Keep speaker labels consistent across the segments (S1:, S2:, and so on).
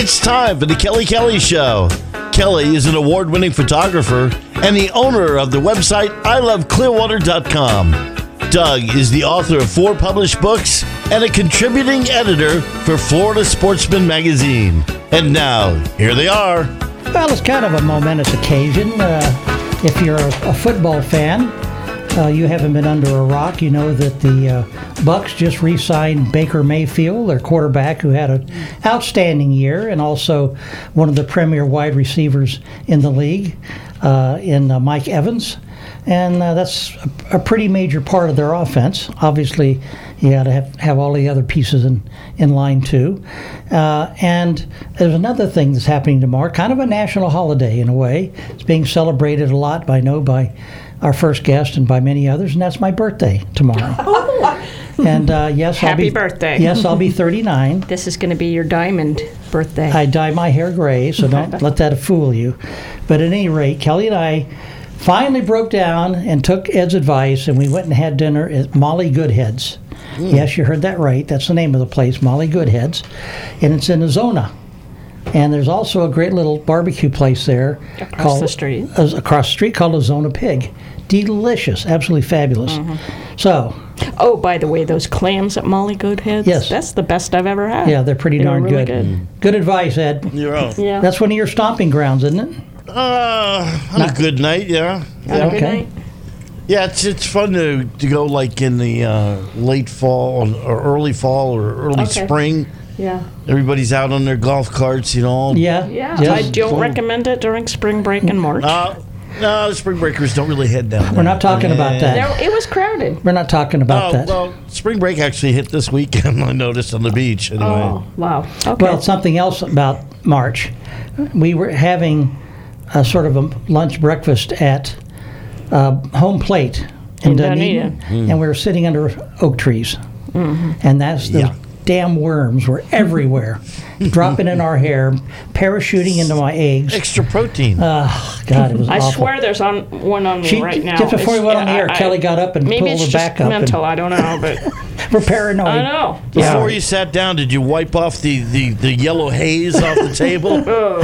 S1: It's time for the Kelly Show. Kelly is an award-winning photographer and the owner of the website iloveclearwater.com. Doug is the author of 4 published books and a contributing editor for Florida Sportsman magazine. And now, here they are.
S2: Well, it's kind of a momentous occasion. If you're a football fan, you haven't been under a rock. You know that the Bucks just re-signed Baker Mayfield, their quarterback, who had an outstanding year, and also one of the premier wide receivers in the league, in Mike Evans. And that's a pretty major part of their offense. Obviously, you got to have all the other pieces in line too. And there's another thing that's happening tomorrow, kind of a national holiday in a way. It's being celebrated a lot by our first guest and by many others, and that's my birthday tomorrow. And yes,
S3: Happy birthday.
S2: Yes, I'll be 39.
S3: This is going to be your diamond birthday.
S2: I dye my hair gray, so don't let that fool you. But at any rate, Kelly and I finally broke down and took Ed's advice, and we went and had dinner at Molly Goodhead's. Yes, you heard that right. That's the name of the place, Molly Goodhead's. And it's in Azona. And there's also a great little barbecue place there.
S3: Across the street
S2: called Azona Pig. Delicious. Absolutely fabulous. Mm-hmm. So.
S3: Oh, by the way, those clams at Molly Goodhead's?
S2: Yes.
S3: That's the best I've ever had.
S2: Yeah, they're pretty darn
S3: really
S2: good. Good advice, Ed.
S1: You're on.
S3: Yeah.
S2: That's one of your stomping grounds, isn't it?
S1: On a good night, yeah.
S3: On a good night.
S1: Yeah, it's fun to go like in the late fall or early fall or early spring.
S3: Yeah.
S1: Everybody's out on their golf carts, you know.
S3: Yeah.
S2: Yes.
S3: I don't recommend it during spring break in March.
S1: No, the spring breakers don't really head down there.
S2: We're not talking about that.
S3: No, it was crowded.
S2: We're not talking about that.
S1: Well, spring break actually hit this weekend, I noticed, on the beach. Anyway.
S3: Oh, wow. Okay.
S2: Well, something else about March. We were having a sort of a lunch breakfast at Home Plate in Dunedin, and we were sitting under oak trees. Mm-hmm. And that's the damn worms were everywhere, dropping in our hair, parachuting into my eggs.
S1: Extra protein.
S2: Oh, God, it was awful.
S3: I swear there's one on me right now.
S2: Just before we went on the air, Kelly got up and pulled her back up.
S3: Maybe it's just mental, I don't know, but...
S2: We're paranoid.
S3: I know.
S1: Before you sat down, did you wipe off the yellow haze off the table?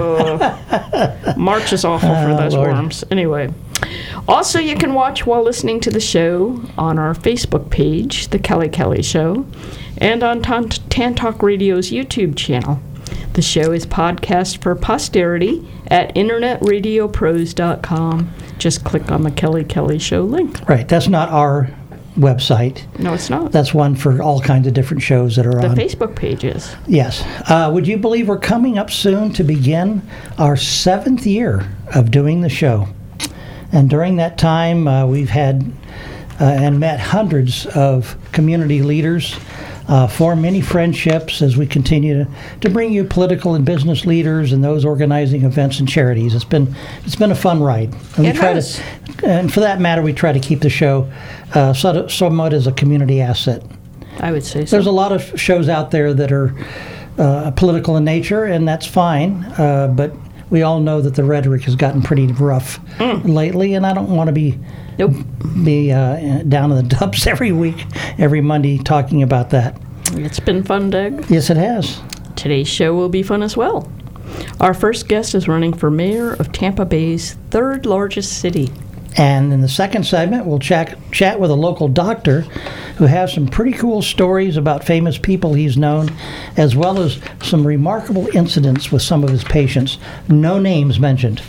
S3: March is awful for those worms. Anyway. Also, you can watch while listening to the show on our Facebook page, The Kelly Show, and on Tantalk Radio's YouTube channel. The show is podcast for posterity at internetradiopros.com. Just click on the Kelly Show link.
S2: Right. That's not our website.
S3: No, it's not.
S2: That's one for all kinds of different shows that are on.
S3: The Facebook page is.
S2: Yes. Would you believe we're coming up soon to begin our 7th year of doing the show? And during that time, we've had and met hundreds of community leaders, formed many friendships as we continue to bring you political and business leaders and those organizing events and charities. It's been a fun ride. And and for that matter, we try to keep the show somewhat as a community asset.
S3: I would say so.
S2: There's a lot of shows out there that are political in nature, and that's fine, but we all know that the rhetoric has gotten pretty rough lately, and I don't want to be down in the dumps every week, every Monday, talking about that.
S3: It's been fun, Doug.
S2: Yes, it has.
S3: Today's show will be fun as well. Our first guest is running for mayor of Tampa Bay's 3rd largest city.
S2: And in the second segment, we'll chat with a local doctor who has some pretty cool stories about famous people he's known, as well as some remarkable incidents with some of his patients. No names mentioned.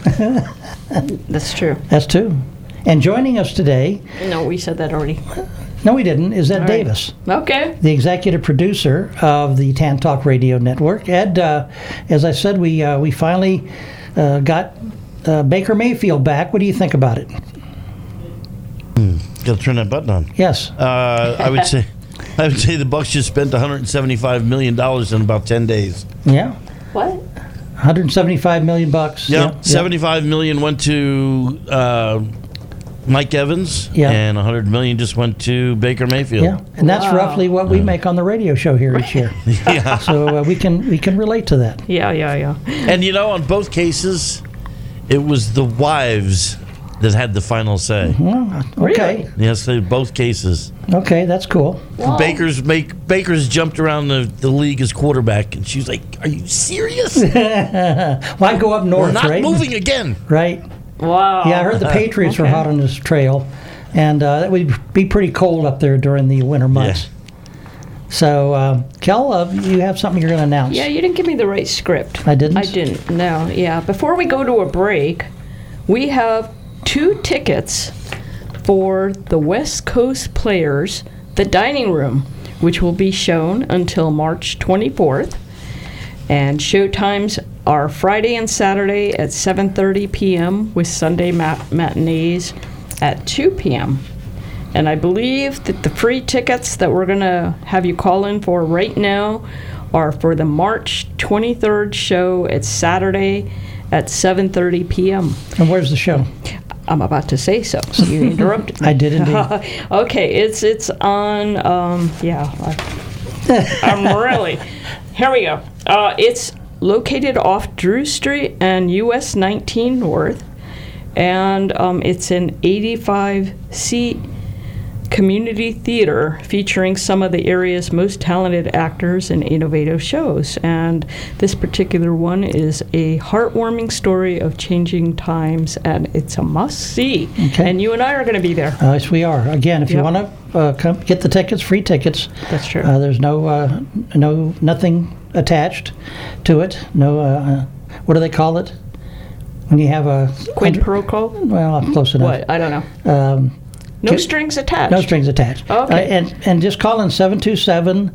S3: That's true.
S2: That's true. And joining us today...
S3: No, we said that already.
S2: No, we didn't. Is Ed Davis.
S3: Okay.
S2: The executive producer of the Tantalk Radio Network. Ed, as I said, we finally got Baker Mayfield back. What do you think about it?
S1: Got to turn that button on.
S2: Yes.
S1: I would say the Bucks just spent $175 million in about 10 days.
S2: Yeah.
S3: What?
S2: $175 million.
S1: Yeah. $75 million went to Mike Evans, and $100 million just went to Baker Mayfield.
S2: Yeah, and that's roughly what we make on the radio show here each year.
S1: Yeah.
S2: So we can relate to that.
S3: Yeah.
S1: And on both cases, it was the wives that had the final say.
S2: Okay.
S3: Really?
S1: Yes, in both cases.
S2: Okay, that's cool.
S3: Wow.
S1: Baker's jumped around the league as quarterback, and she was like, "Are you serious?
S2: Why go up north,
S1: We're not
S2: right?
S1: moving again."
S2: Right.
S3: Wow.
S2: Yeah, I heard the Patriots were hot on this trail, and it would be pretty cold up there during the winter months.
S1: Yeah.
S2: So, Kel, you have something you're going to announce.
S3: Yeah, you didn't give me the right script.
S2: I didn't?
S3: I didn't, no. Yeah. Before we go to a break, we have 2 tickets for the West Coast Players, The Dining Room, which will be shown until March 24th. And show times are Friday and Saturday at 7:30 p.m. with Sunday matinees at 2 p.m. And I believe that the free tickets that we're going to have you call in for right now are for the March 23rd show. It's Saturday at 7:30 p.m.
S2: And where's the show?
S3: I'm about to say so. You interrupted me.
S2: I did indeed.
S3: Okay, it's on, I'm really, here we go. It's located off Drew Street and US 19 North, and it's an 85-seat community theater featuring some of the area's most talented actors and innovative shows. And this particular one is a heartwarming story of changing times, and it's a must-see.
S2: Okay.
S3: And you and I are going to be there.
S2: Yes, we are. Again, if you
S3: Yep.
S2: want to come get the tickets, free tickets.
S3: That's true.
S2: There's nothing attached to it. No, what do they call it? When you have a...
S3: Quid pro quo?
S2: Well, close enough.
S3: What? I don't know. No strings attached.
S2: No strings attached.
S3: Okay.
S2: And just call in 727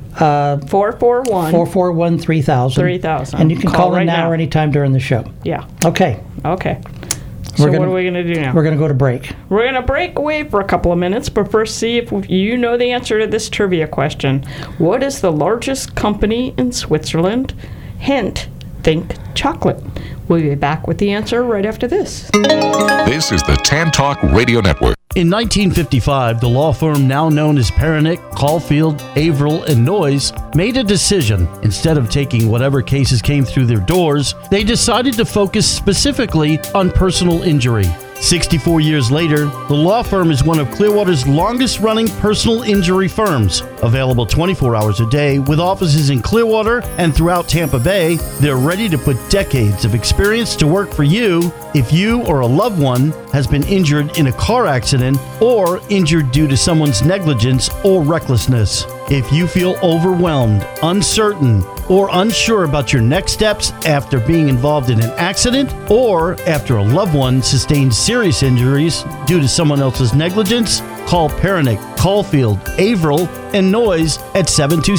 S2: 441 3000.
S3: 3000.
S2: And you can call in
S3: right
S2: now or anytime during the show.
S3: Yeah.
S2: Okay.
S3: Okay. So what are we going to do now?
S2: We're going to go to break.
S3: We're going to break away for a couple of minutes, but first see if you know the answer to this trivia question. What is the largest company in Switzerland? Hint, think chocolate. We'll be back with the answer right after this.
S4: This is the Tan Talk Radio Network.
S1: In 1955, the law firm now known as Pernick, Caulfield, Averill, and Noyes made a decision. Instead of taking whatever cases came through their doors, they decided to focus specifically on personal injury. 64 years later, the law firm is one of Clearwater's longest-running personal injury firms. Available 24 hours a day with offices in Clearwater and throughout Tampa Bay, they're ready to put decades of experience to work for you if you or a loved one has been injured in a car accident or injured due to someone's negligence or recklessness. If you feel overwhelmed, uncertain, or unsure about your next steps after being involved in an accident or after a loved one sustained serious injuries due to someone else's negligence, call Pernick, Caulfield, Averill, and Noyes at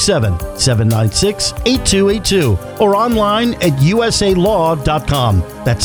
S1: 727-796-8282 or online at usalaw.com. That's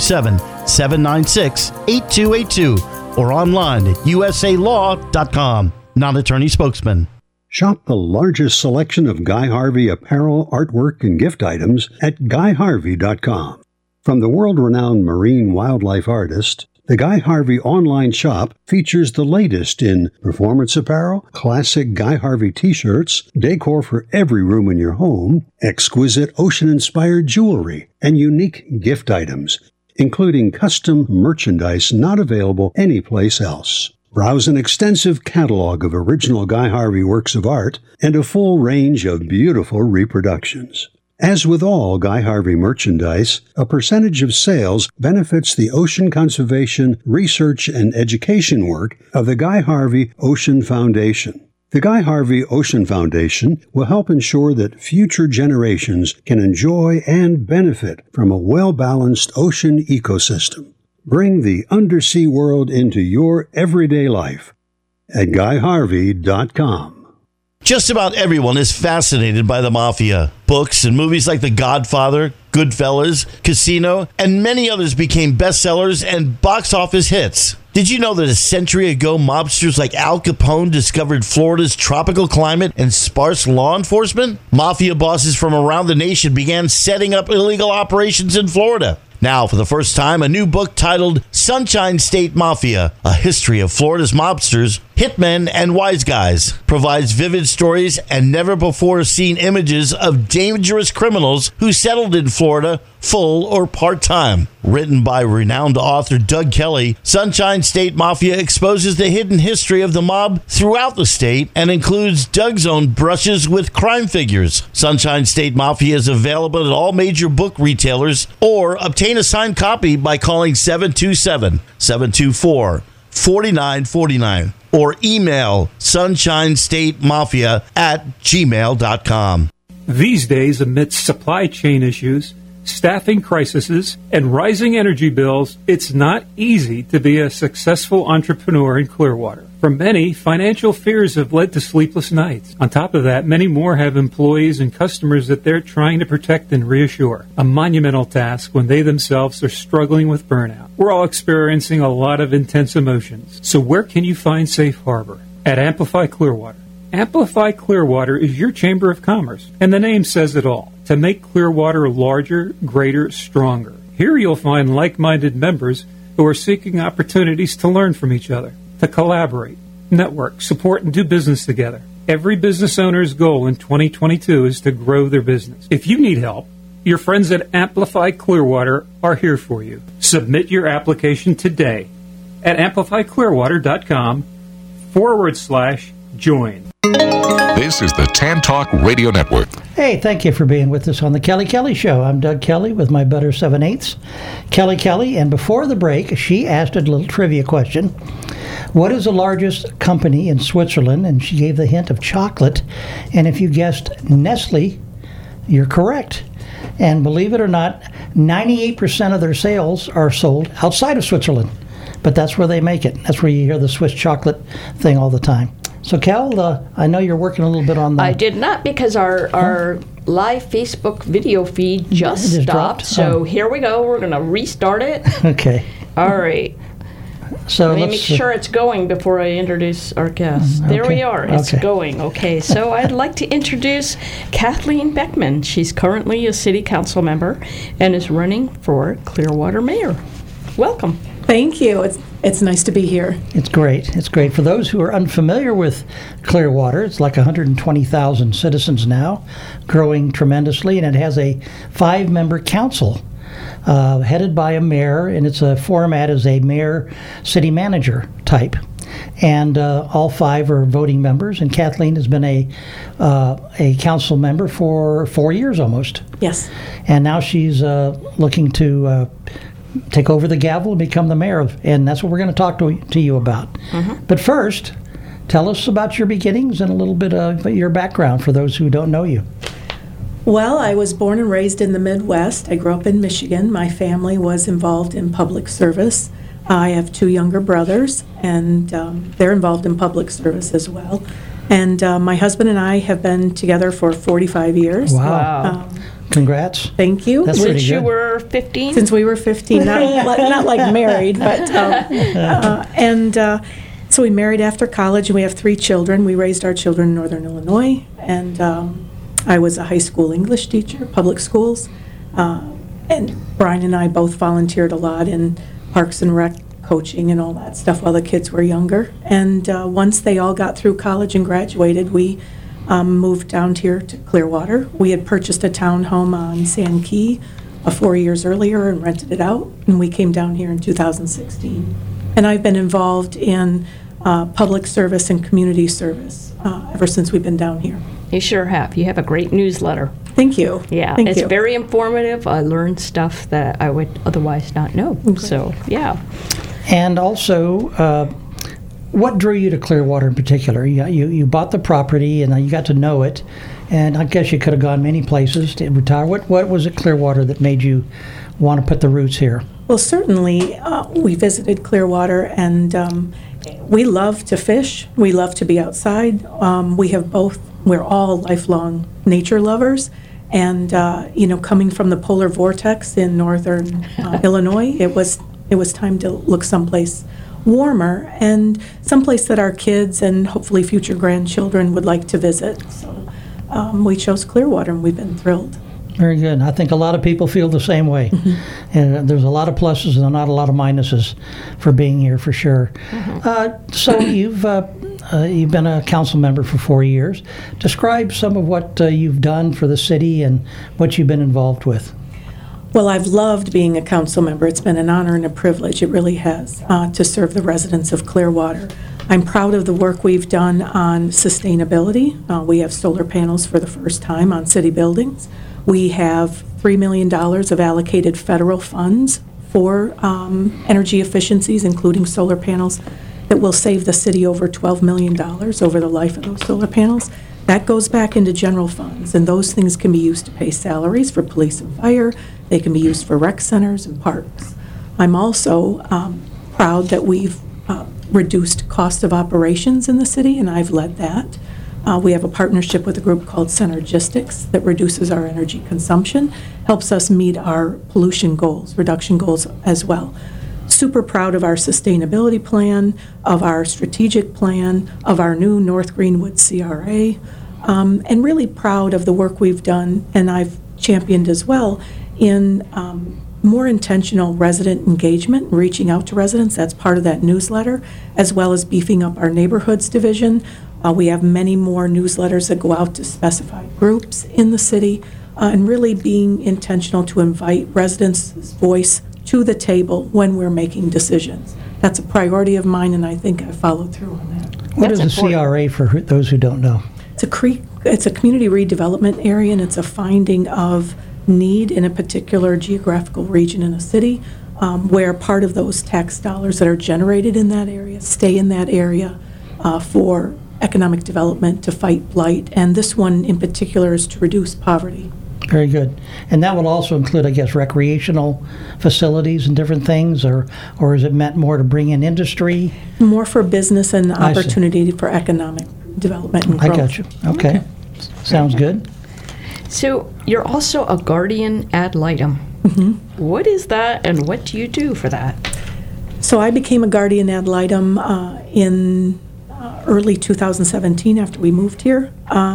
S1: 727-796-8282 or online at usalaw.com. Non-attorney spokesman.
S5: Shop the largest selection of Guy Harvey apparel, artwork, and gift items at GuyHarvey.com. From the world-renowned marine wildlife artist, the Guy Harvey online shop features the latest in performance apparel, classic Guy Harvey t-shirts, decor for every room in your home, exquisite ocean-inspired jewelry, and unique gift items, including custom merchandise not available anyplace else. Browse an extensive catalog of original Guy Harvey works of art and a full range of beautiful reproductions. As with all Guy Harvey merchandise, a percentage of sales benefits the ocean conservation, research, and education work of the Guy Harvey Ocean Foundation. The Guy Harvey Ocean Foundation will help ensure that future generations can enjoy and benefit from a well-balanced ocean ecosystem. Bring the undersea world into your everyday life at GuyHarvey.com.
S1: Just about everyone is fascinated by the mafia. Books and movies like The Godfather, Goodfellas, Casino, and many others became bestsellers and box office hits. Did you know that a century ago, mobsters like Al Capone discovered Florida's tropical climate and sparse law enforcement? Mafia bosses from around the nation began setting up illegal operations in Florida. Now, for the first time, a new book titled Sunshine State Mafia, A History of Florida's Mobsters, Hitmen and Wise Guys provides vivid stories and never-before-seen images of dangerous criminals who settled in Florida full or part-time. Written by renowned author Doug Kelly, Sunshine State Mafia exposes the hidden history of the mob throughout the state and includes Doug's own brushes with crime figures. Sunshine State Mafia is available at all major book retailers, or obtain a signed copy by calling 727-724-4949 or email sunshine-state-mafia@gmail.com.
S6: These days, amidst supply chain issues, staffing crises, and rising energy bills, it's not easy to be a successful entrepreneur in Clearwater. For many, financial fears have led to sleepless nights. On top of that, many more have employees and customers that they're trying to protect and reassure. A monumental task when they themselves are struggling with burnout. We're all experiencing a lot of intense emotions. So where can you find safe harbor? At Amplify Clearwater. Amplify Clearwater is your Chamber of Commerce, and the name says it all. To make Clearwater larger, greater, stronger. Here you'll find like-minded members who are seeking opportunities to learn from each other, to collaborate, network, support, and do business together. Every business owner's goal in 2022 is to grow their business. If you need help, your friends at Amplify Clearwater are here for you. Submit your application today at amplifyclearwater.com/join.
S4: This is the Tan Talk Radio Network.
S2: Hey, thank you for being with us on the Kelly Kelly Show. I'm Doug Kelly with my better 7/8, Kelly Kelly. And before the break, she asked a little trivia question. What is the largest company in Switzerland? And she gave the hint of chocolate. And if you guessed Nestle, you're correct. And believe it or not, 98% of their sales are sold outside of Switzerland. But that's where they make it. That's where you hear the Swiss chocolate thing all the time. So, Cal, I know you're working a little bit on that.
S3: I did not, because our live Facebook video feed just stopped.
S2: Dropped?
S3: So here we go. We're going to restart it.
S2: Okay.
S3: All right.
S2: So
S3: Let me make sure it's going before I introduce our guest. There we are. It's going. Okay. So I'd like to introduce Kathleen Beckman. She's currently a city council member and is running for Clearwater mayor. Welcome.
S7: Thank you. It's nice to be here.
S2: It's great. It's great. For those who are unfamiliar with Clearwater, it's like 120,000 citizens now, growing tremendously, and it has a 5-member council headed by a mayor, and its a format is a mayor-city manager type. And all 5 are voting members, and Kathleen has been a council member for 4 years almost.
S7: Yes.
S2: And now she's looking to take over the gavel and become the mayor, and that's what we're going to talk to you about. Mm-hmm. But first, tell us about your beginnings and a little bit of your background for those who don't know you.
S7: Well, I was born and raised in the Midwest. I grew up in Michigan. My family was involved in public service. I have 2 younger brothers, and they're involved in public service as well. And my husband and I have been together for 45 years.
S2: Wow. Congrats.
S7: Thank you.
S2: That's
S3: Since you were 15?
S7: Since we were 15. Not like married, but... So we married after college, and we have 3 children. We raised our children in Northern Illinois, and I was a high school English teacher, public schools. And Brian and I both volunteered a lot in Parks and Rec coaching and all that stuff while the kids were younger. And once they all got through college and graduated, we moved down here to Clearwater. We had purchased a townhome on Sand Key 4 years earlier and rented it out, and we came down here in 2016. And I've been involved in public service and community service ever since we've been down here.
S3: You sure have. You have a great newsletter.
S7: Thank you.
S3: Yeah, it's very informative. I learned stuff that I would otherwise not know. Okay. So, yeah.
S2: And also, what drew you to Clearwater in particular? You bought the property and you got to know it, and I guess you could have gone many places to retire. What was it Clearwater that made you want to put the roots here?
S7: Well, certainly we visited Clearwater, and we love to fish. We love to be outside. We're all lifelong nature lovers, and coming from the polar vortex in northern Illinois, it was time to look someplace warmer and someplace that our kids and hopefully future grandchildren would like to visit. So we chose Clearwater, and we've been thrilled.
S2: Very good. I think a lot of people feel the same way. Mm-hmm. And there's a lot of pluses and not a lot of minuses for being here, for sure. Mm-hmm. So you've you've been a council member for 4 years. Describe some of what you've done for the city and what you've been involved with.
S7: Well, I've loved being a council member. It's been an honor and a privilege, it really has, to serve the residents of Clearwater. I'm proud of the work we've done on sustainability. We have solar panels for the first time on city buildings. We have $3 million of allocated federal funds for energy efficiencies, including solar panels, that will save the city over $12 million over the life of those solar panels. That goes back into general funds, and those things can be used to pay salaries for police and fire. They can be used for rec centers and parks. I'm also proud that we've reduced cost of operations in the city, and I've led that. We have a partnership with a group called Synergistics that reduces our energy consumption, helps us meet our pollution goals, reduction goals as well. Super proud of our sustainability plan, of our strategic plan, of our new North Greenwood CRA, and really proud of the work we've done, and I've championed as well, in more intentional resident engagement, reaching out to residents. That's part of that newsletter, as well as beefing up our neighborhoods division. We have many more newsletters that go out to specified groups in the city, and really being intentional to invite residents' voice to the table when we're making decisions. That's a priority of mine, and I think I followed through on that.
S2: What is a CRA for those who don't know?
S7: It's a community redevelopment area, and it's a finding of need in a particular geographical region in a city, where part of those tax dollars that are generated in that area stay in that area for economic development, to fight blight, and this one in particular is to reduce poverty.
S2: Very good. And that will also include, I guess, recreational facilities and different things, or is it meant more to bring in industry?
S7: More for business and opportunity for economic development and growth.
S2: I got you. Okay. Sounds good.
S3: So you're also a guardian ad litem. Mm-hmm. What is that, and what do you do for that?
S7: So I became a guardian ad litem in early 2017 after we moved here.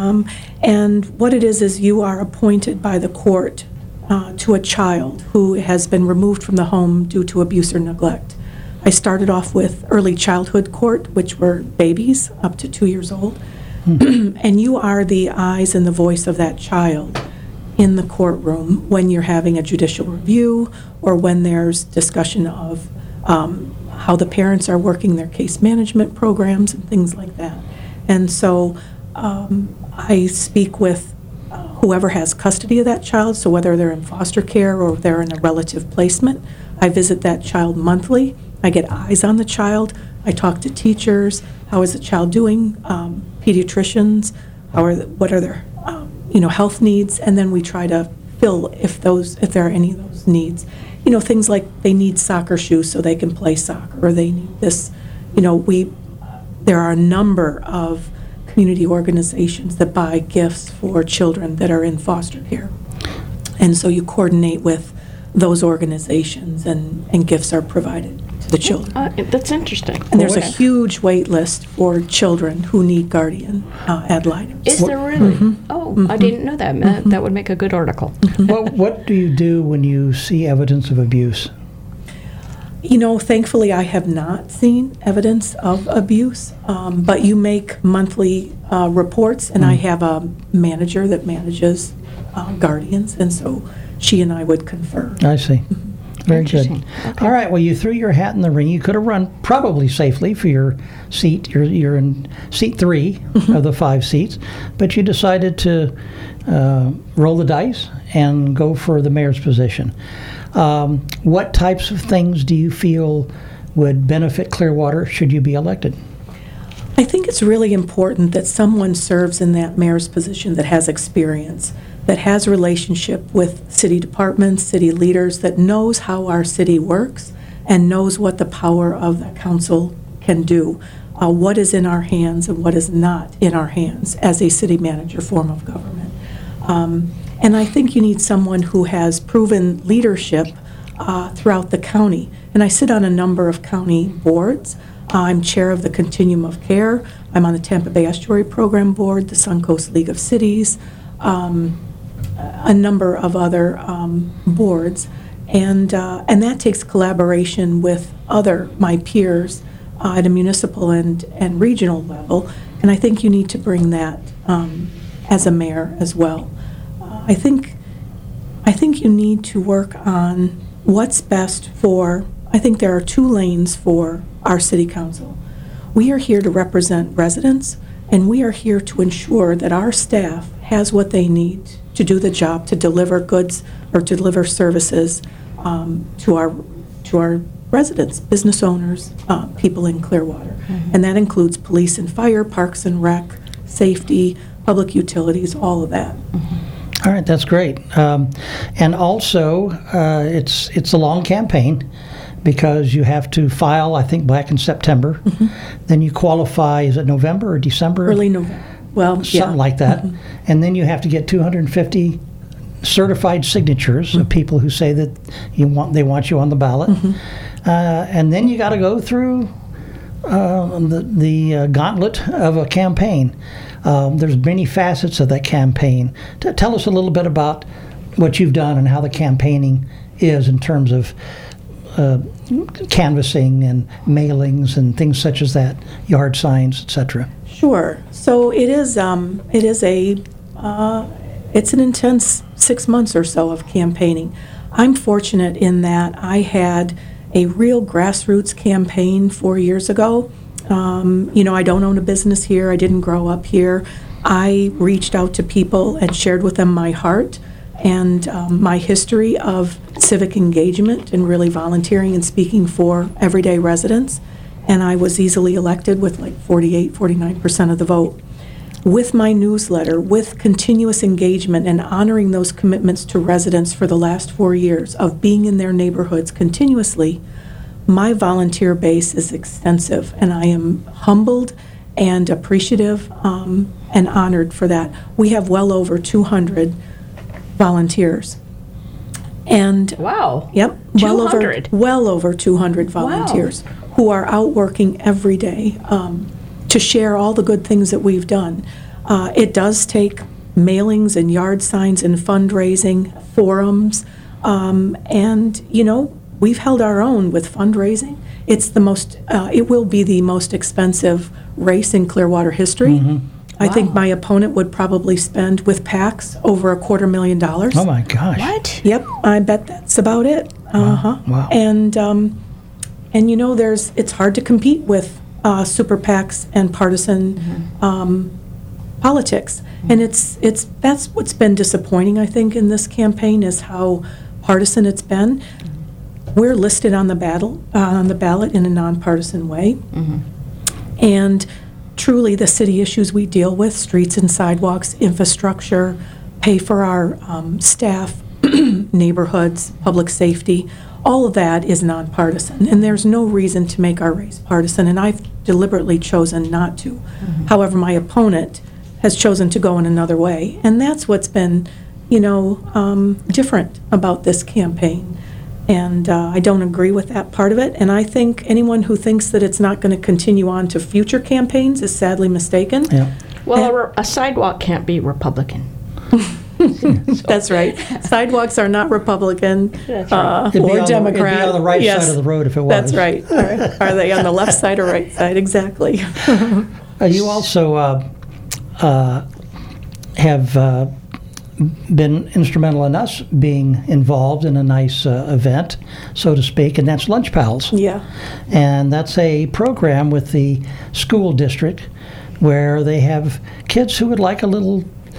S7: And what it is you are appointed by the court to a child who has been removed from the home due to abuse or neglect. I started off with early childhood court, which were babies up to 2 years old. And you are the eyes and the voice of that child in the courtroom when you're having a judicial review, or when there's discussion of how the parents are working their case management programs and things like that. And so I speak with whoever has custody of that child, so whether they're in foster care or they're in a relative placement. I visit that child monthly. I get eyes on the child. I talk to teachers. How is the child doing? Pediatricians. What are their health needs? And then we try to fill if there are any of those needs. Things like they need soccer shoes so they can play soccer, or they need this. There are a number of community organizations that buy gifts for children that are in foster care. And so you coordinate with those organizations, and gifts are provided to the children.
S3: That's interesting.
S7: And there's a huge wait list for children who need guardian ad litems.
S3: Is there really? Mm-hmm. Oh, mm-hmm. I didn't know that. Mm-hmm. That would make a good article.
S2: Mm-hmm. Well, what do you do when you see evidence of abuse?
S7: Thankfully, I have not seen evidence of abuse, but you make monthly reports, and I have a manager that manages guardians, and so she and I would confer.
S2: I see. Very good. Okay. All right, well, you threw your hat in the ring. You could have run probably safely for your seat. You're in seat 3 of the 5 seats, but you decided to roll the dice and go for the mayor's position. What types of things do you feel would benefit Clearwater should you be elected?
S7: I think it's really important that someone serves in that mayor's position that has experience, that has a relationship with city departments, city leaders, that knows how our city works and knows what the power of the council can do, what is in our hands and what is not in our hands as a city manager form of government. And I think you need someone who has proven leadership throughout the county. And I sit on a number of county boards. I'm chair of the Continuum of Care. I'm on the Tampa Bay Estuary Program Board, the Suncoast League of Cities, a number of other boards. And that takes collaboration with my peers at a municipal and regional level, and I think you need to bring that as a mayor as well. I think you need to work on what's best for, I think there are 2 lanes for our city council. We are here to represent residents, and we are here to ensure that our staff has what they need to do the job, to deliver goods or to deliver services to our residents, business owners, people in Clearwater. Mm-hmm. And that includes police and fire, parks and rec, safety, public utilities, all of that.
S2: Mm-hmm. All right, that's great. And also, it's a long campaign because you have to file, I think, back in September. Mm-hmm. Then you qualify, is it November or December?
S7: Early November. Well,
S2: something like that. Mm-hmm. And then you have to get 250 certified signatures of people who say that they want you on the ballot. Mm-hmm. And then you got to go through the gauntlet of a campaign. There's many facets of that campaign. Tell us a little bit about what you've done and how the campaigning is in terms of canvassing and mailings and things such as that, yard signs, etc.
S7: Sure. So it's an intense 6 months or so of campaigning. I'm fortunate in that I had a real grassroots campaign 4 years ago. I don't own a business here. I didn't grow up here. I reached out to people and shared with them my heart and my history of civic engagement and really volunteering and speaking for everyday residents. And I was easily elected with like 49% of the vote. With my newsletter, with continuous engagement and honoring those commitments to residents for the last 4 years of being in their neighborhoods continuously, my volunteer base is extensive, and I am humbled and appreciative and honored for that. We have well over 200 volunteers. And
S3: wow.
S7: Yep.
S3: 200.
S7: Well over 200 volunteers who are out working every day to share all the good things that we've done. It does take mailings and yard signs and fundraising, forums, and we've held our own with fundraising. It's it will be the most expensive race in Clearwater history. Mm-hmm. I think my opponent would probably spend with PACs over $250,000.
S2: Oh my gosh!
S3: What?
S7: Yep, I bet that's about it.
S2: Wow.
S7: And it's hard to compete with super PACs and partisan politics, and that's what's been disappointing, I think, in this campaign is how partisan it's been. We're listed on the ballot in a nonpartisan way, and truly the city issues we deal with, streets and sidewalks, infrastructure, pay for our staff, neighborhoods, public safety, all of that is nonpartisan, and there's no reason to make our race partisan, and I've deliberately chosen not to. However, my opponent has chosen to go in another way, and that's what's been, different about this campaign. And I don't agree with that part of it, and I think anyone who thinks that it's not going to continue on to future campaigns is sadly mistaken.
S2: Yeah.
S3: Well, a sidewalk can't be Republican.
S7: That's right. Sidewalks are not Republican or Democrat.
S2: It'd be on the right side of the road if it was.
S7: That's right. Are they on the left side or right side? Exactly.
S2: You also have been instrumental in us being involved in a nice event, so to speak, and that's Lunch Pals.
S7: Yeah.
S2: And that's a program with the school district where they have kids who would like a little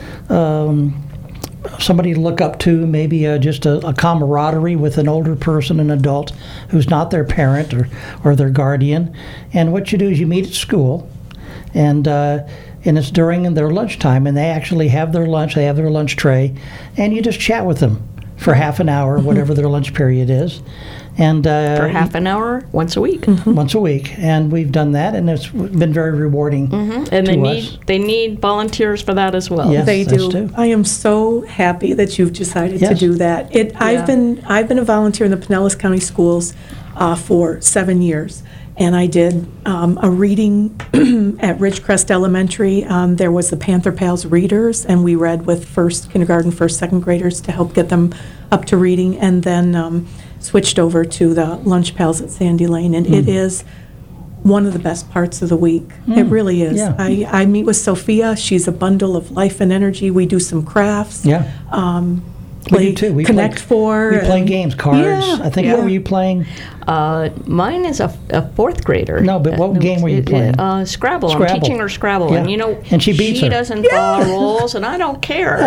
S2: somebody to look up to, maybe just a camaraderie with an older person, an adult who's not their parent or their guardian. And what you do is you meet at school, and it's during their lunchtime, and they actually have their lunch. They have their lunch tray, and you just chat with them for half an hour, whatever their lunch period is. And
S3: for half an hour, once a week.
S2: Once a week, and we've done that, and it's been very rewarding.
S3: And they need volunteers for that as well.
S2: Yes,
S7: they do.
S2: Too.
S7: I am so happy that you've decided to do that. I've been a volunteer in the Pinellas County Schools for 7 years. And I did a reading at Ridgecrest Elementary. There was the Panther Pals Readers, and we read with kindergarten, second graders to help get them up to reading, and then switched over to the Lunch Pals at Sandy Lane. And it is one of the best parts of the week. It really is.
S2: Yeah.
S7: I meet with Sophia. She's a bundle of life and energy. We do some crafts.
S2: Yeah. We do too. We
S7: Connect Four.
S2: We play games, cards.
S7: Yeah,
S2: I think,
S7: yeah.
S2: what were you playing?
S3: Mine is a fourth grader.
S2: No, but what game were you playing?
S3: Scrabble.
S2: Scrabble.
S3: I'm teaching her Scrabble.
S2: Yeah.
S3: And,
S2: And she beats her.
S3: She doesn't follow rules, and I don't care.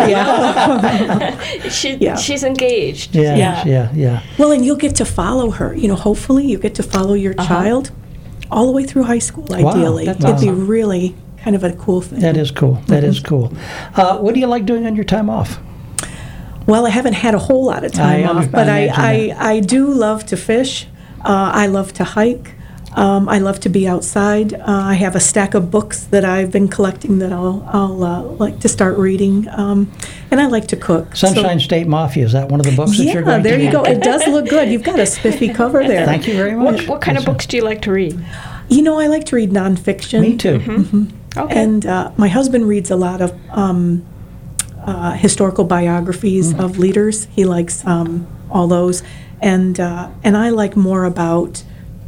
S3: She's engaged.
S2: Yeah.
S7: Well, and you'll get to follow her. Hopefully you get to follow your child all the way through high school, ideally.
S2: That's
S7: It'd be
S2: awesome.
S7: really kind of a cool thing.
S2: That is cool. That is cool. What do you like doing on your time off?
S7: Well, I haven't had a whole lot of time off, but I do love to fish. I love to hike. I love to be outside. I have a stack of books that I've been collecting that I'll like to start reading. And I like to cook.
S2: Sunshine State Mafia, is that one of the books that you're going to
S7: there you
S2: read?
S7: go. It does look good. You've got a spiffy cover there.
S2: Thank you very much.
S3: What kind of books do you like to read?
S7: I like to read nonfiction.
S2: Me too.
S3: Okay.
S7: And my husband reads a lot of historical biographies of leaders. He likes all those, and I like more about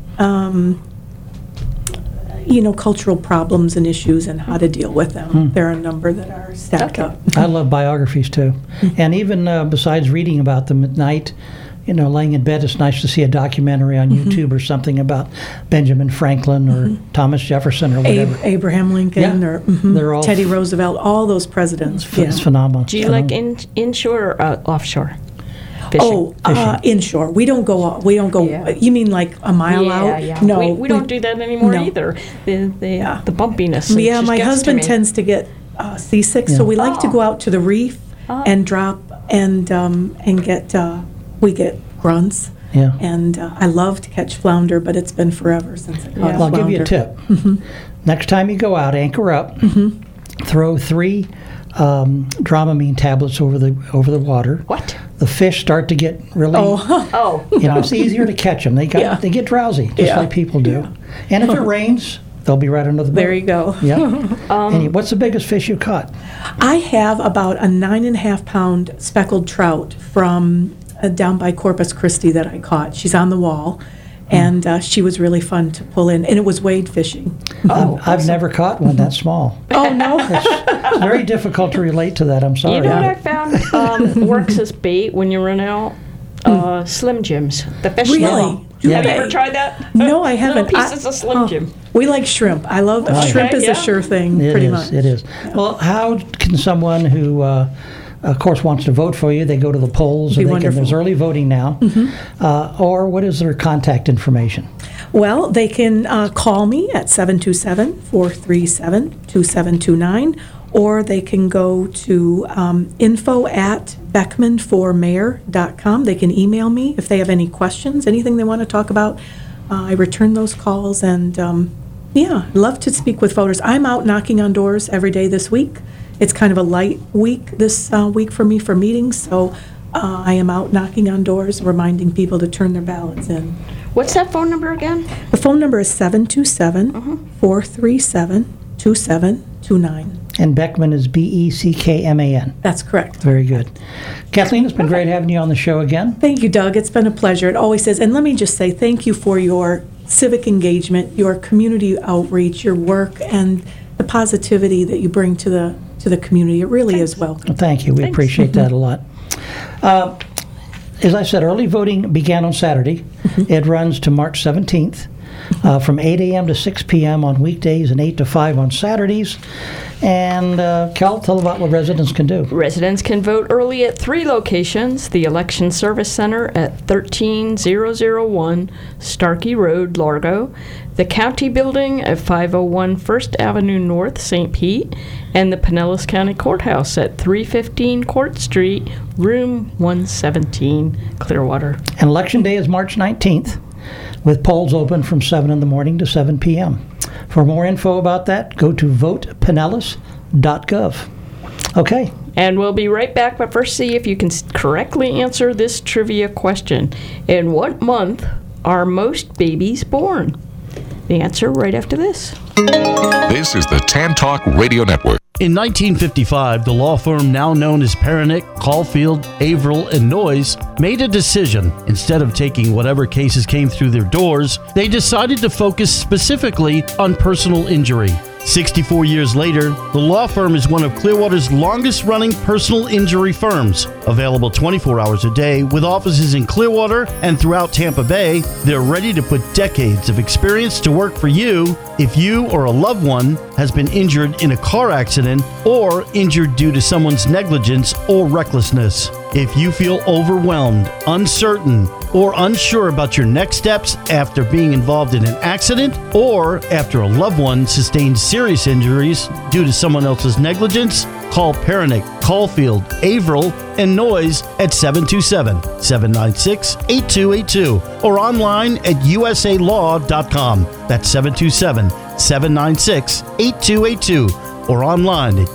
S7: cultural problems and issues and how to deal with them. There are a number that are stacked up.
S2: I love biographies too, and even besides reading about them at night, laying in bed, it's nice to see a documentary on YouTube or something about Benjamin Franklin or Thomas Jefferson or whatever.
S7: Abraham Lincoln,
S2: Yeah.
S7: or
S2: They're all
S7: Teddy Roosevelt, all those presidents.
S2: It's phenomenal.
S3: Do you like inshore or offshore fishing?
S7: Inshore. We don't go.
S3: Yeah.
S7: You mean like a mile out?
S3: Yeah.
S7: No,
S3: we don't do that anymore
S7: no.
S3: either. The bumpiness.
S7: Yeah,
S3: just
S7: my
S3: gets to
S7: husband
S3: me.
S7: tends to get seasick, so we like to go out to the reef and drop and get. We get grunts.
S2: Yeah.
S7: And I love to catch flounder, but it's been forever since I caught
S2: Well, I'll
S7: flounder.
S2: give you a tip. Next time you go out, anchor up, throw 3 Dramamine tablets over the water.
S3: What?
S2: The fish start to get really.
S3: Oh.
S2: It's easier to catch them. They get drowsy, just like people do. And if it rains, they'll be right under the boat.
S7: There you go.
S2: Yeah. What's the biggest fish you caught?
S7: I have about a 9.5-pound speckled trout from down by Corpus Christi that I caught. She's on the wall, and she was really fun to pull in, and it was wade fishing.
S2: I've never caught one that small.
S7: Oh, no.
S2: It's very difficult to relate to that. I'm sorry.
S3: You know what I found works as bait when you run out? Slim Jims. The fish
S7: Really?
S3: level.
S2: Yeah.
S3: Have you ever tried that?
S7: No, I haven't.
S3: Little pieces of Slim Jim.
S7: We like shrimp. I love shrimp is a sure thing,
S2: It
S7: pretty
S2: is,
S7: much.
S2: It is. Well, how can someone who, of course, wants to vote for you, they go to the polls,
S7: Be
S2: or
S7: wonderful.
S2: there's early voting now, or what is their contact information?
S7: Well, they can call me at 727-437-2729, or they can go to info@beckmanformayor.com. They can email me if they have any questions, anything they want to talk about. I return those calls, and love to speak with voters. I'm out knocking on doors every day this week. It's kind of a light week this week for me for meetings, so I am out knocking on doors, reminding people to turn their ballots in.
S3: What's that phone number again?
S7: The phone number is 727-437-2729.
S2: And Beckman is Beckman.
S7: That's correct.
S2: Very good. Kathleen, it's been great having you on the show again.
S7: Thank you, Doug. It's been a pleasure. It always is. And let me just say thank you for your civic engagement, your community outreach, your work, and the positivity that you bring to the community. It really is welcome.
S2: Well, thank you. We appreciate that a lot. As I said, early voting began on Saturday. It runs to March 17th from 8 a.m. to 6 p.m. on weekdays and 8 to 5 on Saturdays. And Cal, tell about what residents can do.
S3: Residents can vote early at 3 locations: the Election Service Center at 13001 Starkey Road, Largo, the County Building at 501 First Avenue North, St. Pete, and the Pinellas County Courthouse at 315 Court Street, Room 117, Clearwater.
S2: And Election Day is March 19th, with polls open from 7 in the morning to 7 p.m. For more info about that, go to votepinellas.gov. Okay.
S3: And we'll be right back, but first see if you can correctly answer this trivia question. In what month are most babies born? The answer right after this.
S4: This is the Tan Talk Radio Network.
S1: In 1955, the law firm now known as Perenick, Caulfield, Averill, and Noyes made a decision. Instead of taking whatever cases came through their doors, they decided to focus specifically on personal injury. 64 years later, the law firm is one of Clearwater's longest-running personal injury firms. Available 24 hours a day with offices in Clearwater and throughout Tampa Bay, they're ready to put decades of experience to work for you if you or a loved one has been injured in a car accident or injured due to someone's negligence or recklessness. If you feel overwhelmed, uncertain, or unsure about your next steps after being involved in an accident or after a loved one sustained serious injuries due to someone else's negligence, call Perenick, Caulfield, Averill, and Noyes at 727-796-8282 or online at usalaw.com. That's 727-796-8282 or online at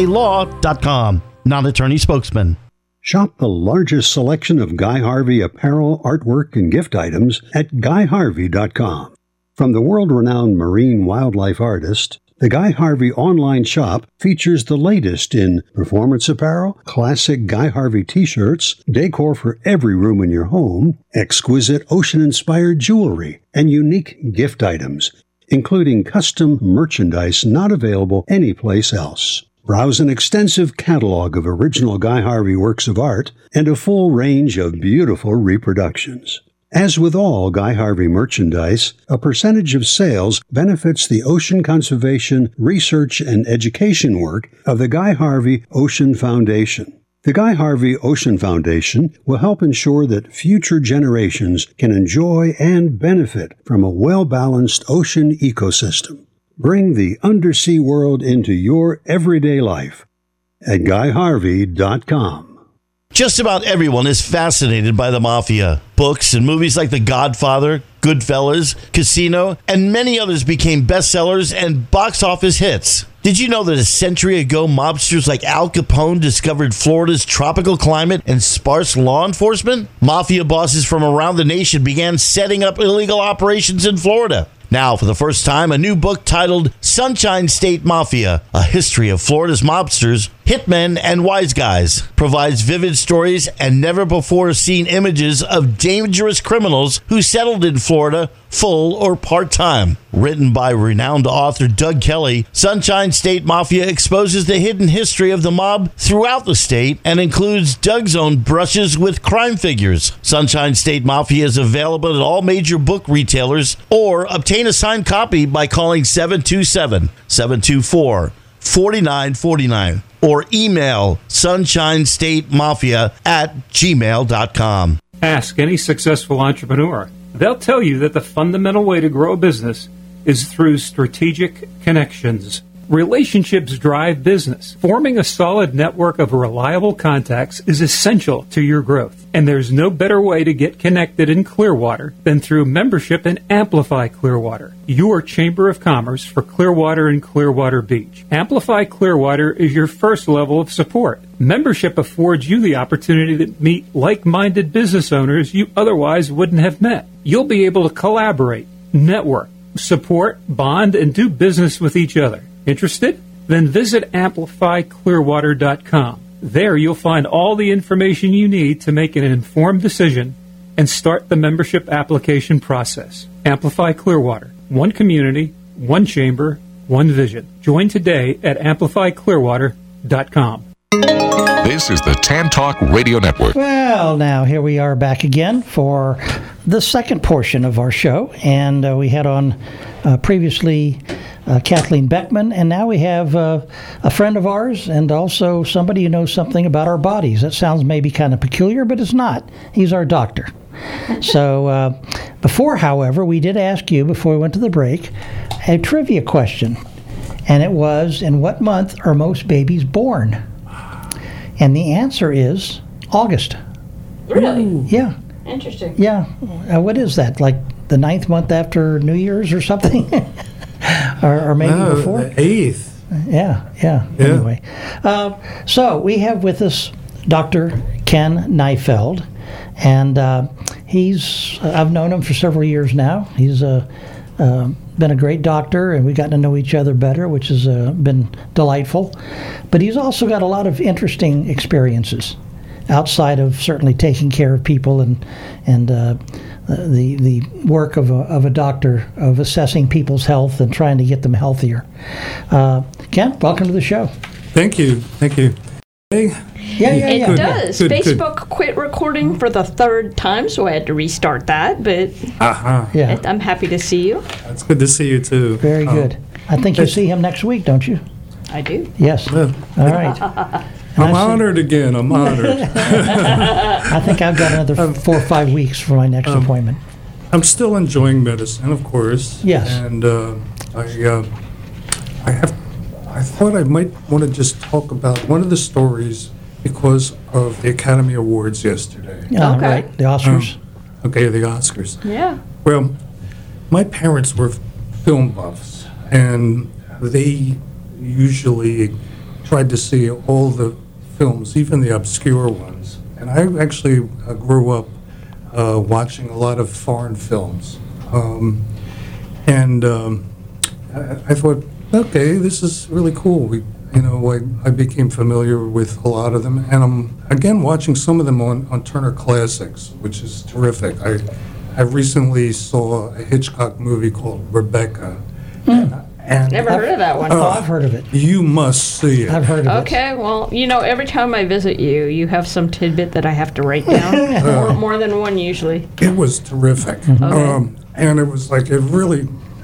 S1: usalaw.com. Non-attorney spokesman.
S5: Shop the largest selection of Guy Harvey apparel, artwork, and gift items at GuyHarvey.com. From the world-renowned marine wildlife artist, the Guy Harvey online shop features the latest in performance apparel, classic Guy Harvey t-shirts, decor for every room in your home, exquisite ocean-inspired jewelry, and unique gift items, including custom merchandise not available anyplace else. Browse an extensive catalog of original Guy Harvey works of art and a full range of beautiful reproductions. As with all Guy Harvey merchandise, a percentage of sales benefits the ocean conservation, research, and education work of the Guy Harvey Ocean Foundation. The Guy Harvey Ocean Foundation will help ensure that future generations can enjoy and benefit from a well-balanced ocean ecosystem. Bring the undersea world into your everyday life at GuyHarvey.com.
S1: Just about everyone is fascinated by the mafia. Books and movies like The Godfather, Goodfellas, Casino, and many others became bestsellers and box office hits. Did you know that a century ago, mobsters like Al Capone discovered Florida's tropical climate and sparse law enforcement? Mafia bosses from around the nation began setting up illegal operations in Florida. Now, for the first time, a new book titled Sunshine State Mafia, A History of Florida's Mobsters, Hitmen, and Wise Guys provides vivid stories and never-before-seen images of dangerous criminals who settled in Florida full or part-time. Written by renowned author Doug Kelly, Sunshine State Mafia exposes the hidden history of the mob throughout the state and includes Doug's own brushes with crime figures. Sunshine State Mafia is available at all major book retailers or obtain a signed copy by calling 727-724-4949 or email sunshinestatemafia@gmail.com.
S6: Ask any successful entrepreneur. They'll tell you that the fundamental way to grow a business is through strategic connections. Relationships drive business. Forming a solid network of reliable contacts is essential to your growth. And there's no better way to get connected in Clearwater than through membership in Amplify Clearwater, your Chamber of Commerce for Clearwater and Clearwater Beach. Amplify Clearwater is your first level of support. Membership affords you the opportunity to meet like-minded business owners you otherwise wouldn't have met. You'll be able to collaborate, network, support, bond, and do business with each other. Interested? Then visit AmplifyClearwater.com. There you'll find all the information you need to make an informed decision and start the membership application process. Amplify Clearwater. One community, one chamber, one vision. Join today at AmplifyClearwater.com.
S4: This is the Tan Talk Radio Network.
S2: Well, now here we are back again for the second portion of our show. And we had on previously Kathleen Beckman, and now we have a friend of ours and also somebody who knows something about our bodies. That sounds maybe kind of peculiar, but it's not. He's our doctor. So before, however, we did ask you, before we went to the break, a trivia question. And it was, in what month are most babies born? And the answer is August.
S3: Really?
S2: Yeah.
S3: Interesting.
S2: Yeah. What is that? Like the 9th month after New Year's or something? or maybe before?
S8: The 8th.
S2: Yeah. Anyway. So we have with us Dr. Ken Neifeld. And I've known him for several years now. He's been a great doctor, and we've gotten to know each other better, which has been delightful. But he's also got a lot of interesting experiences outside of certainly taking care of people and the work of a doctor, of assessing people's health and trying to get them healthier. Ken, welcome to the show.
S8: Thank you. Hey.
S2: Yeah.
S3: It does.
S8: Good.
S3: Facebook quit recording for the third time, so I had to restart that. But
S2: Yeah.
S3: I'm happy to see you.
S8: It's good to see you, too.
S2: Very good. I think you see him next week, don't you?
S3: I do.
S2: Yes.
S8: Yeah.
S2: All right.
S8: I'm honored again. I'm honored.
S2: I think I've got another 4 or 5 weeks for my next appointment.
S8: I'm still enjoying medicine, of course.
S2: Yes.
S8: And I thought I might want to just talk about one of the stories because of the Academy Awards yesterday.
S3: Okay.
S2: Right, the Oscars.
S8: Okay, the Oscars.
S3: Yeah.
S8: Well, my parents were film buffs, and they usually tried to see all the films, even the obscure ones. And I actually grew up watching a lot of foreign films. I thought, okay, this is really cool. I became familiar with a lot of them, and I'm again watching some of them on Turner Classics, which is terrific. I recently saw a Hitchcock movie called Rebecca. And
S3: Never heard of that one.
S2: Oh, I've heard of it.
S8: you must see it.
S2: I've heard of it.
S3: Okay, well, every time I visit you, you have some tidbit that I have to write down. more than one, usually.
S8: It was terrific. And it was like, it really,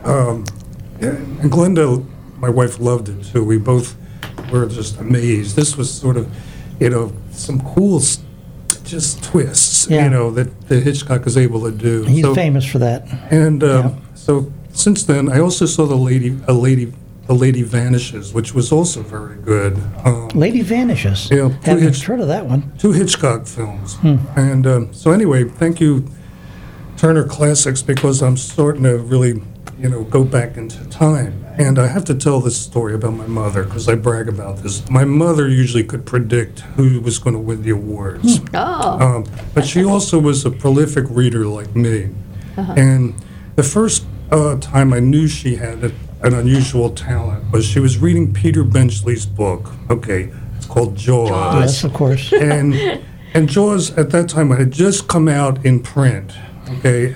S8: and Glenda, my wife, loved it too. We both were just amazed. This was sort of, some cool just twists,
S2: Yeah.
S8: That Hitchcock is able to do.
S2: He's famous for that.
S8: And so since then, I also saw The Lady Vanishes, which was also very good.
S2: Lady Vanishes.
S8: Yeah,
S2: Haven't heard of that one.
S8: 2 Hitchcock films. And so anyway, thank you, Turner Classics, because I'm starting to really, go back into time. And I have to tell this story about my mother, because I brag about this. My mother usually could predict who was going to win the awards.
S3: Oh.
S8: But she also was a prolific reader like me. And the first time I knew she had an unusual talent was she was reading Peter Benchley's book. Okay, it's called Jaws.
S2: Yes, of course.
S8: And Jaws at that time had just come out in print. Okay,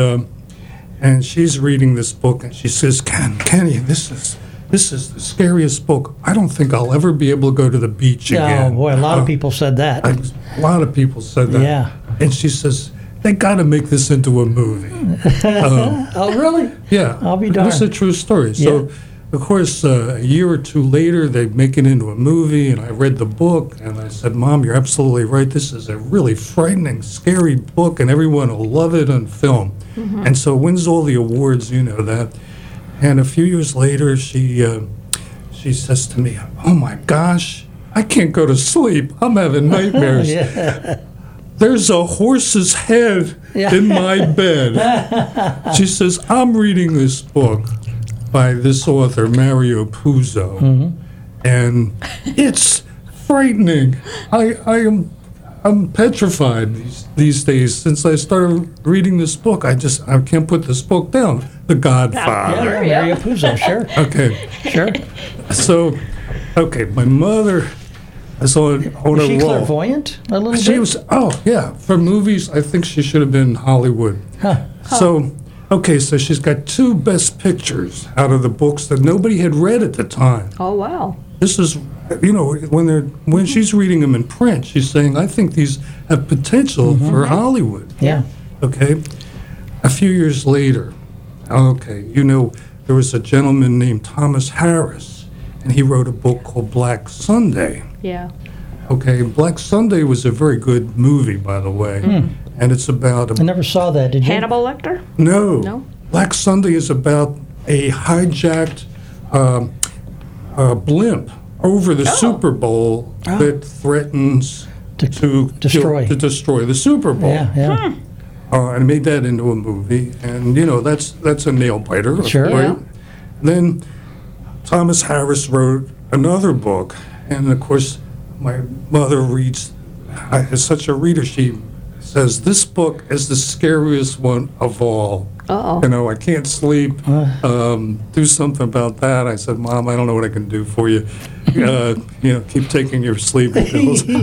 S8: and she's reading this book and she says, Kenny, this is the scariest book. I don't think I'll ever be able to go to the beach again.
S2: Oh boy, a lot of people said that.
S8: A lot of people said that.
S2: Yeah.
S8: And she says, they got to make this into a movie.
S2: Oh really?
S8: Yeah.
S2: I'll be
S8: This is a
S2: darned.
S8: true story. So, of course, a year or two later, they make it into a movie, and I read the book, and I said, Mom, you're absolutely right. This is a really frightening, scary book, and everyone will love it on film. And so it wins all the awards, that. And a few years later, she says to me, oh, my gosh, I can't go to sleep. I'm having nightmares. There's a horse's head in my bed. She says, I'm reading this book by this author, Mario Puzo, and it's frightening. I'm petrified these days. Since I started reading this book, I can't put this book down. The Godfather.
S2: Yeah, Mario Puzo, sure.
S8: Okay.
S2: Sure.
S8: So, my mother is on a
S2: Was she
S8: roll.
S2: clairvoyant a little bit?
S8: She was, for movies, I think she should have been Hollywood. So, so she's got 2 best pictures out of the books that nobody had read at the time.
S3: Oh, wow.
S8: This is, when she's reading them in print, she's saying, I think these have potential for Hollywood.
S2: Yeah.
S8: Okay? A few years later, there was a gentleman named Thomas Harris, and he wrote a book called Black Sunday.
S3: Yeah.
S8: Okay, Black Sunday was a very good movie, by the way. And it's about
S2: I never saw that, did you?
S3: Hannibal Lecter?
S8: No. Black Sunday is about a hijacked blimp over the Super Bowl that threatens to
S2: destroy
S8: the Super Bowl.
S2: Yeah.
S8: And made that into a movie, and that's a nail biter.
S2: Sure.
S8: Right?
S3: Yeah.
S8: Then Thomas Harris wrote another book, and of course my mother reads. As such a reader, she says this book is the scariest one of all.
S3: Uh-oh.
S8: You know, I can't sleep. Do something about that. I said, Mom, I don't know what I can do for you. Keep taking your sleeping pills. And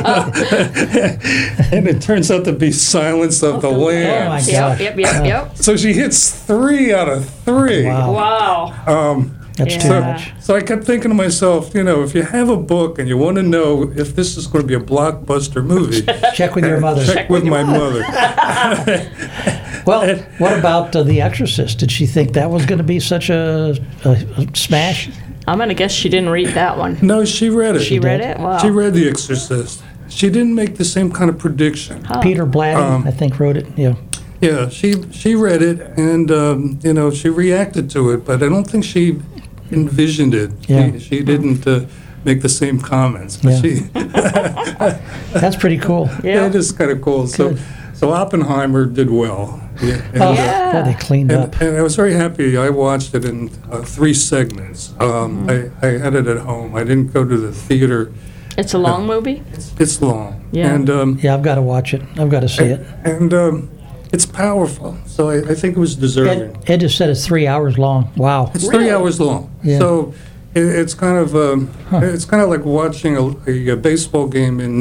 S8: it turns out to be Silence of the Lambs.
S2: Oh, my God.
S3: Yep.
S8: So she hits 3 out of 3.
S3: Wow.
S2: That's too much.
S8: So I kept thinking to myself, if you have a book and you want to know if this is going to be a blockbuster movie,
S2: Check with your mother.
S8: check with my mother.
S2: Well, what about The Exorcist? Did she think that was going to be such a smash?
S3: I'm going to guess she didn't read that one.
S8: No, she read it.
S3: She read it? Wow.
S8: She read The Exorcist. She didn't make the same kind of prediction.
S2: Peter Blatty, I think, wrote it. Yeah.
S8: Yeah, she read it, and she reacted to it, but I don't think she envisioned it.
S2: Yeah.
S8: She didn't make the same comments, but
S2: That's pretty cool.
S8: yeah, it is kind of cool. So Oppenheimer did well. Yeah, and,
S2: Boy, they cleaned up.
S8: and I was very happy. I watched it in 3 segments. I had it at home. I didn't go to the theater.
S3: It's a long movie?
S8: It's long.
S3: Yeah.
S8: And
S2: Yeah, I've got to watch it. I've got to see it.
S8: and it's powerful. So I think it was deserving.
S2: Ed just said it's 3 hours long. Wow.
S8: It's 3 hours long.
S2: Yeah.
S8: So it's kind of like watching a baseball game in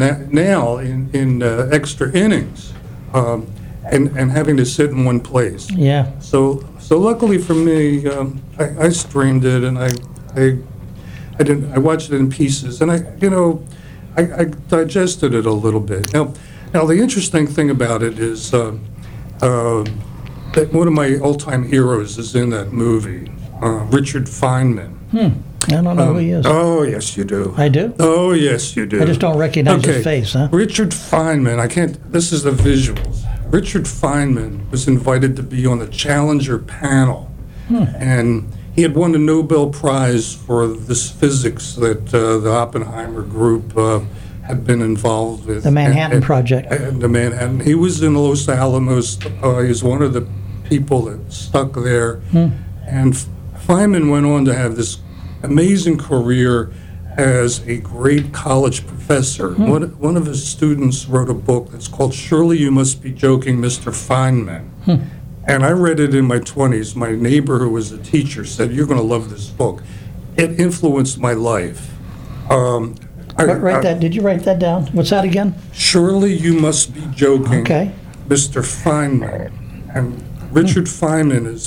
S8: extra innings, and having to sit in one place.
S2: Yeah.
S8: So luckily for me, I streamed it, and I watched it in pieces, and I digested it a little bit. Now the interesting thing about it is that one of my all-time heroes is in that movie, Richard Feynman.
S2: I don't know who he is.
S8: Oh, yes, you do.
S2: I do?
S8: Oh, yes, you do.
S2: I just don't recognize his face, huh?
S8: Richard Feynman, this is the visuals. Richard Feynman was invited to be on the Challenger panel, and he had won the Nobel Prize for this physics that the Oppenheimer group had been involved with.
S2: The Manhattan Project.
S8: The Manhattan. He was in Los Alamos. He was one of the people that stuck there. And Feynman went on to have this amazing career as a great college professor. One of his students wrote a book that's called Surely You Must Be Joking, Mr. Feynman. And I read it in my 20s. My neighbor, who was a teacher, said, "You're going to love this book." It influenced my life.
S2: Did you write that down? What's that again?
S8: Surely You Must Be Joking,
S2: Okay.
S8: Mr. Feynman. And Richard Feynman is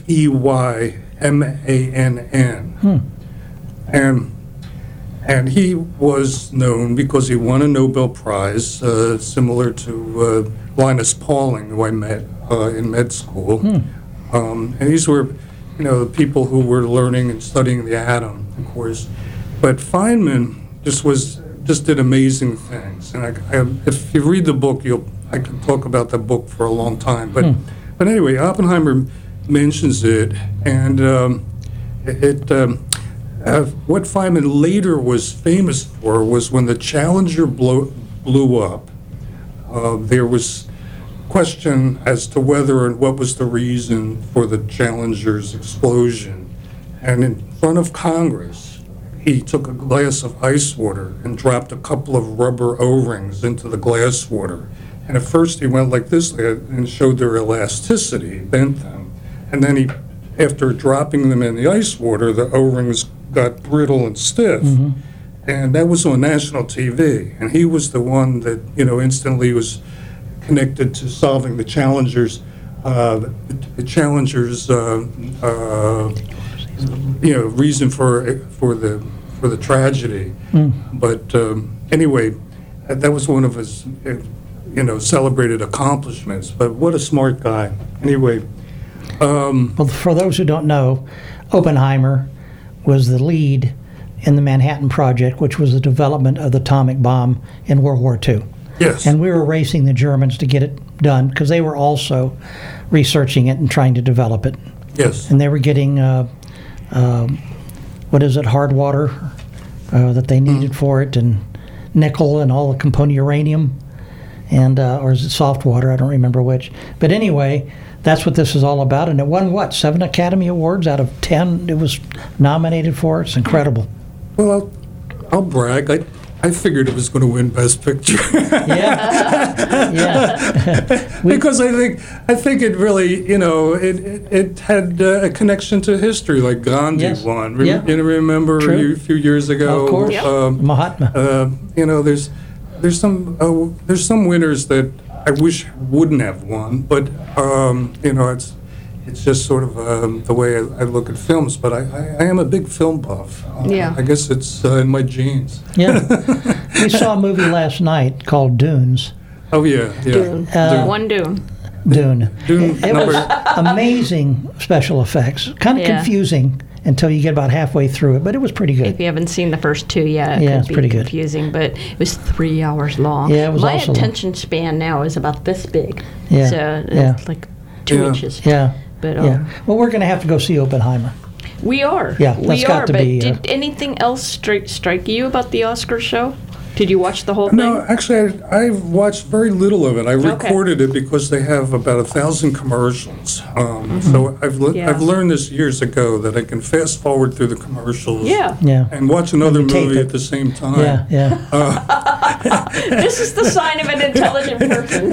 S8: Feynmann. And he was known because he won a Nobel Prize, similar to Linus Pauling, who I met in med school. And these were, the people who were learning and studying the atom, of course. But Feynman just did amazing things. And if you read the book, I can talk about the book for a long time. But anyway, Oppenheimer mentions it, and what Feynman later was famous for was when the Challenger blew up. There was question as to whether and what was the reason for the Challenger's explosion. And in front of Congress, he took a glass of ice water and dropped a couple of rubber O-rings into the glass water. And at first he went like this and showed their elasticity, bent them. And then after dropping them in the ice water, the O-rings got brittle and stiff. And that was on national TV. And he was the one that, instantly was connected to solving the Challenger's reason for the tragedy. But anyway, that was one of his celebrated accomplishments. But what a smart guy. Anyway.
S2: Well, for those who don't know, Oppenheimer was the lead in the Manhattan Project, which was the development of the atomic bomb in World War II.
S8: Yes.
S2: And we were racing the Germans to get it done because they were also researching it and trying to develop it.
S8: Yes.
S2: And they were getting, hard water that they needed for it, and nickel and all the component uranium, and or is it soft water? I don't remember which. But anyway, that's what this is all about. And it won, 7 Academy Awards out of 10 it was nominated for? It's incredible.
S8: Well, I'll brag. I I figured it was going to win Best Picture.
S2: Yeah.
S8: Because I think it really, it had a connection to history, like Gandhi
S2: Yes.
S8: won.
S2: Yeah.
S8: Remember
S2: True.
S8: a few years ago?
S2: Of course. Mahatma.
S8: There's some winners that I wish wouldn't have won, but it's just sort of the way I look at films. But I am a big film buff. I guess it's in my genes.
S2: Yeah. We saw a movie last night called Dunes.
S8: Oh yeah.
S3: Dune. One Dune.
S2: Dune. It was
S8: number-
S2: amazing special effects. Kind of
S3: Yeah.
S2: confusing until you get about halfway through it, but it was pretty
S3: If
S2: good.
S3: you haven't seen the first two yet,
S2: Yeah,
S3: it
S2: it's
S3: could
S2: pretty
S3: be
S2: good.
S3: confusing, but it was 3 hours long.
S2: Yeah, it was
S3: My
S2: also long.
S3: attention span now is about this big.
S2: Yeah,
S3: So it's
S2: yeah.
S3: like 2
S8: Yeah.
S3: inches.
S2: Yeah.
S3: But
S2: Yeah. Well, we're going to have to go see Oppenheimer.
S3: we are.
S2: Yeah, that's
S3: we
S2: got
S3: are.
S2: to
S3: But
S2: be,
S3: did anything else strike you about the Oscar show? Did you watch the whole thing?
S8: No, actually, I watched very little of it. I recorded it because they have about 1,000 commercials. So
S3: Yeah.
S8: I've learned this years ago that I can fast forward through the commercials.
S3: Yeah.
S2: Yeah.
S8: And watch another
S2: And you tape
S8: movie
S2: it.
S8: at the same time.
S2: Yeah, yeah.
S3: This is the sign of an intelligent person.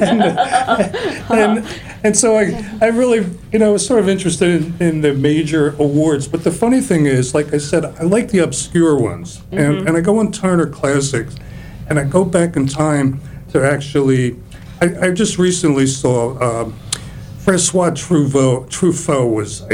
S8: And so I really, was sort of interested in the major awards. But the funny thing is, like I said, I like the obscure ones. And I go on Turner Classics, and I go back in time to actually, I just recently saw Francois Truffaut was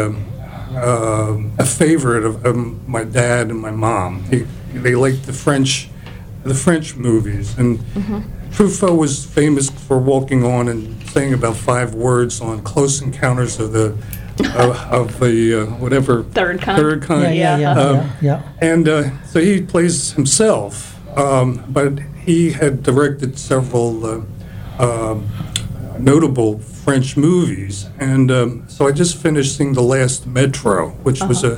S8: a favorite of my dad and my mom. They liked the French movies, and Truffaut was famous for walking on and saying about 5 words on Close Encounters of the whatever
S3: Third Kind.
S8: Third Kind.
S2: Yeah.
S8: And so he plays himself, but he had directed several notable French movies, and so I just finished seeing The Last Metro, which was a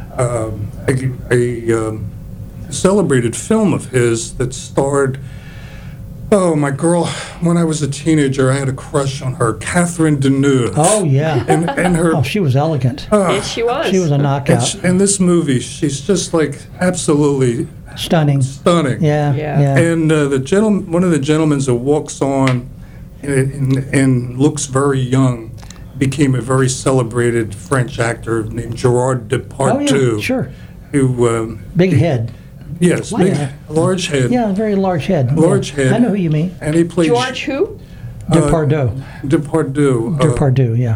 S8: celebrated film of his that starred. Oh, my girl! When I was a teenager, I had a crush on her, Catherine Deneuve.
S2: Oh, yeah.
S8: and her.
S2: Oh, she was elegant.
S3: Yes, she was.
S2: She was a knockout.
S8: In this movie, she's just like absolutely
S2: Stunning.
S8: stunning.
S2: Yeah,
S3: Yeah.
S2: yeah.
S8: And one of the gentlemen that walks on and looks very young became a very celebrated French actor named Gerard Depardieu.
S2: Oh, yeah, sure.
S8: Who?
S2: Big head.
S8: Yes, big,
S2: Yeah.
S8: large head.
S2: Yeah, very large head.
S8: Large
S2: Yeah.
S8: head.
S2: I know who you mean.
S8: And he played
S3: George who?
S2: Depardieu.
S8: Depardieu.
S2: Depardieu, yeah.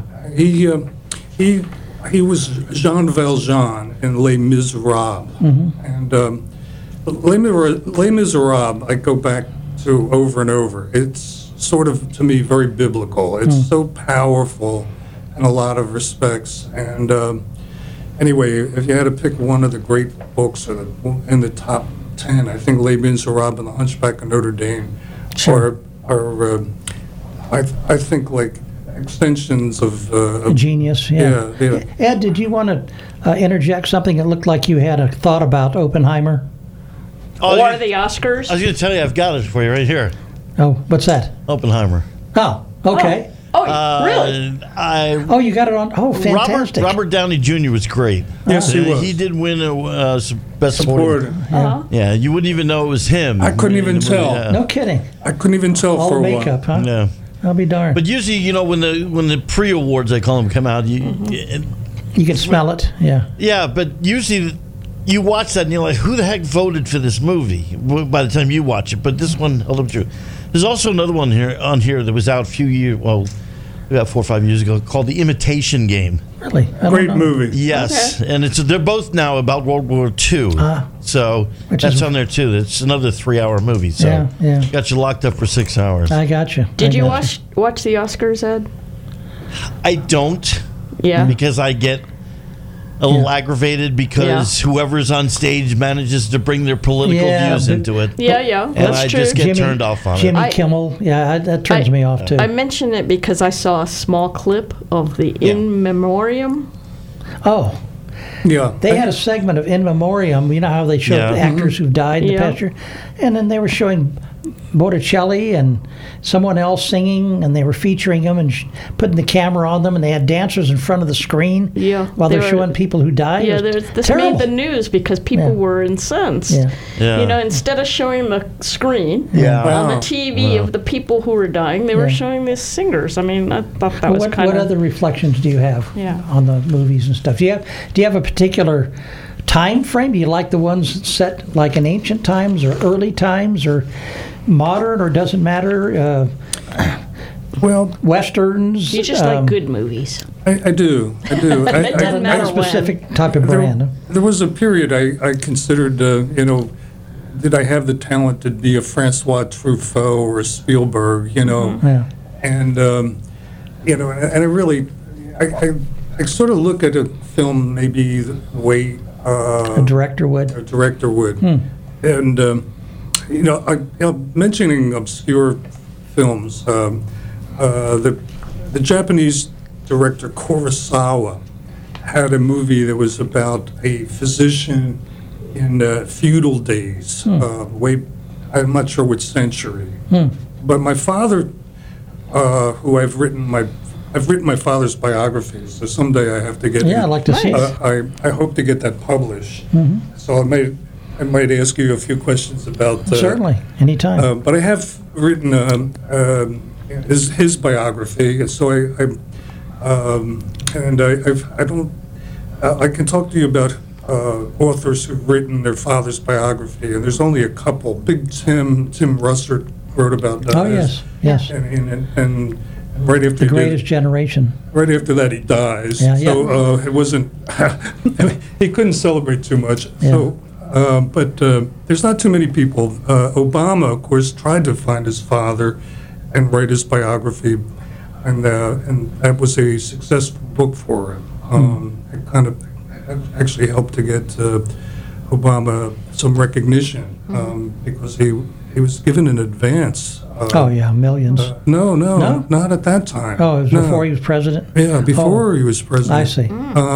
S8: He was Jean Valjean in Les Miserables. And Les Miserables, I go back to over and over. It's sort of, to me, very biblical. It's so powerful in a lot of respects. And anyway, if you had to pick one of the great books in the top 10, I think Les Miserables and The Hunchback of Notre Dame
S2: Sure.
S8: are I think, like extensions of
S2: Genius, yeah.
S8: Yeah.
S2: Ed, did you want to interject something that looked like you had a thought about Oppenheimer?
S3: Or the Oscars?
S1: I was going to tell you, I've got it for you right here.
S2: Oh, what's that?
S1: Oppenheimer.
S2: Oh, okay.
S3: Oh, really?
S2: Oh, you got it on. Oh, fantastic.
S1: Robert Downey Jr. was great.
S8: Yes, he was.
S1: He did win a Best Supporting. Yeah, you wouldn't even know it was him.
S8: I couldn't even tell.
S1: Yeah.
S2: No kidding.
S8: I couldn't even tell
S2: All
S8: for
S2: the
S8: a while.
S2: makeup, huh?
S1: Yeah.
S2: I'll be darned.
S1: But usually, when the pre-awards, I call them, come out,
S2: You can smell it. Yeah.
S1: yeah, but usually you watch that and you're like, who the heck voted for this movie by the time you watch it? But this one held up true. There's also another one on here that was out a few years, about 4 or 5 years ago, called The Imitation Game.
S2: Really? I don't
S8: Great
S2: know.
S8: movie.
S1: Yes, and they're both now about World War II. So
S2: Which
S1: that's
S2: is-
S1: on there too. It's another 3-hour movie. So
S2: Yeah.
S1: got you locked up for 6 hours.
S2: I got you.
S3: Did
S2: I
S3: you
S2: got
S3: watch the Oscars, Ed?
S1: I don't
S3: Yeah.
S1: because I get a little aggravated because whoever's on stage manages to bring their political
S2: Yeah,
S1: views
S2: but-
S1: into it.
S3: Yeah,
S1: And
S3: that's
S1: I
S3: true.
S1: just get
S2: Jimmy-
S1: turned off on
S2: Jimmy
S1: it.
S2: Kimmel. Yeah, that turns me off too.
S3: I mention it because I saw a small clip of the In Memoriam.
S2: Oh,
S8: Yeah.
S2: they had a segment of In Memoriam. You know how they showed
S1: Yeah.
S2: the actors who died in the
S3: Yeah.
S2: past year? And then they were showing Botticelli and someone else singing, and they were featuring them and putting the camera on them, and they had dancers in front of the screen while they're showing people who died.
S3: Yeah, this made the news because people were incensed.
S1: Yeah.
S3: Instead of showing the screen on the TV of the people who were dying, they were showing these singers. I mean, I thought that was kind of...
S2: What other reflections do you have on the movies and stuff? Do you have a particular time frame? Do you like the ones set like in ancient times or early times or modern, or doesn't matter?
S8: Well,
S2: westerns.
S3: You just like good movies.
S8: I do.
S3: It doesn't matter
S2: a specific type of brand.
S8: There was a period I considered, did I have the talent to be a Francois Truffaut or a Spielberg? And and I really, I sort of look at a film maybe the way
S2: a director would.
S8: And mentioning obscure films, the Japanese director Kurosawa had a movie that was about a physician in feudal days. I'm not sure which century, but my father, who I've written my father's biography, so someday I have to get.
S2: Yeah, I'd like to see it.
S8: I hope to get that published. So I might ask you a few questions about.
S2: Certainly, anytime.
S8: But I have written his biography, and so I can talk to you about authors who've written their father's biography, and there's only a couple. Big Tim Russert wrote about that.
S2: Oh yes.
S8: And right after
S2: the Greatest Generation.
S8: Right after that, he dies. So it wasn't. He couldn't celebrate too much.
S2: Yeah.
S8: So, but there's not too many people. Obama, of course, tried to find his father and write his biography, and that was a successful book for him. It kind of actually helped to get Obama some recognition because he was given an advance.
S2: Millions.
S8: No, not at that time.
S2: Oh, it was before he was president?
S8: Yeah, before he was president.
S2: I see.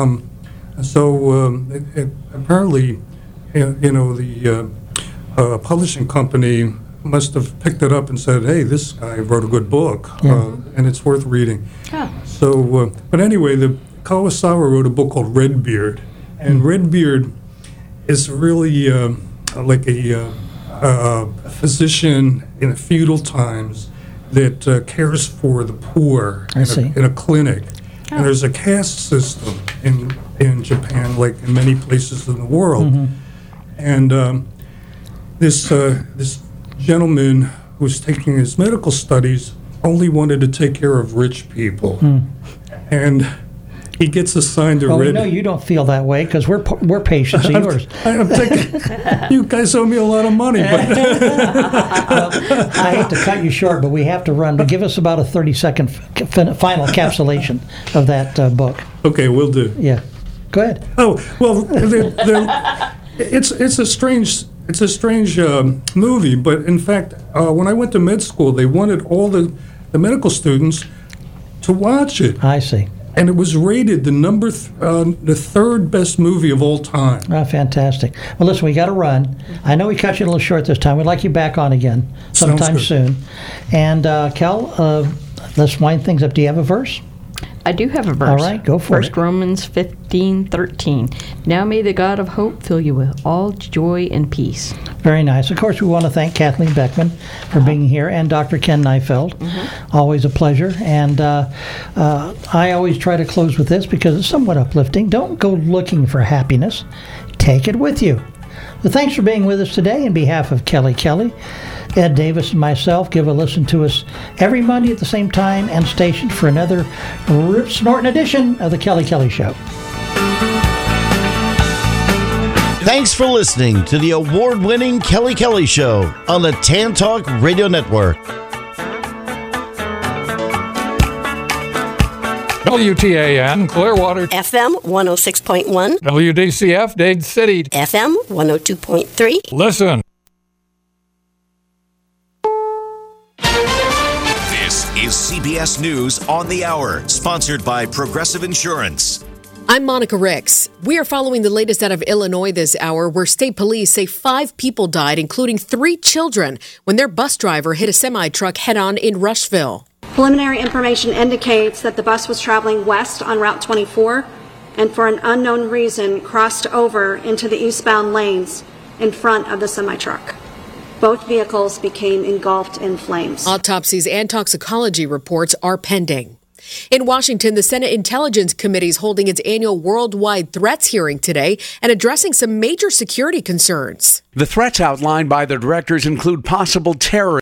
S8: So apparently, the publishing company must have picked it up and said, hey, this guy wrote a good book, and it's worth reading. So, but anyway, the Kurosawa wrote a book called Redbeard, and Redbeard is really like a physician in feudal times that cares for the poor in a clinic. And there's a caste system in Japan, like in many places in the world. And this gentleman who was taking his medical studies only wanted to take care of rich people. And he gets assigned to
S2: Well, we know you don't feel that way because we're patients of yours.
S8: I'm thinking, you guys owe me a lot of money. But
S2: well, I hate to cut you short, but we have to run. But give us about a 30-second final encapsulation of that book.
S8: Okay, we'll do.
S2: Yeah, go ahead.
S8: Oh well, it's a strange movie, but in fact, when I went to med school, they wanted all the medical students to watch it.
S2: I see.
S8: And it was rated the third best movie of all time.
S2: Oh, fantastic. Well, listen, we got to run. I know we cut you a little short this time. We'd like you back on again sometime soon. And, Kel, let's wind things up. Do you have a verse?
S3: I do have a verse.
S2: All right, go for it.
S3: 1 Romans 15:13. Now may the God of hope fill you with all joy and peace.
S2: Very nice. Of course, we want to thank Kathleen Beckman for being here and Dr. Ken Neifeld. Always a pleasure. And I always try to close with this because it's somewhat uplifting. Don't go looking for happiness. Take it with you. So thanks for being with us today. On behalf of Kelly Kelly, Ed Davis, and myself, give a listen to us every Monday at the same time and station for another rip-snorting edition of The Kelly Kelly Show.
S1: Thanks for listening to the award-winning Kelly Kelly Show on the Tan Talk Radio Network.
S9: WTAN, Clearwater.
S10: FM 106.1.
S9: WDCF, Dade City.
S10: FM 102.3.
S9: Listen.
S11: This is CBS News on the Hour, sponsored by Progressive Insurance. I'm Monica Ricks. We are following the latest out of Illinois this hour, where state police say 5 people died, including 3 children, when their bus driver hit a semi-truck head-on in Rushville.
S12: Preliminary information indicates that the bus was traveling west on Route 24 and for an unknown reason crossed over into the eastbound lanes in front of the semi-truck. Both vehicles became engulfed in flames.
S11: Autopsies and toxicology reports are pending. In Washington, the Senate Intelligence Committee is holding its annual Worldwide Threats hearing today and addressing some major security concerns.
S13: The threats outlined by the directors include possible terror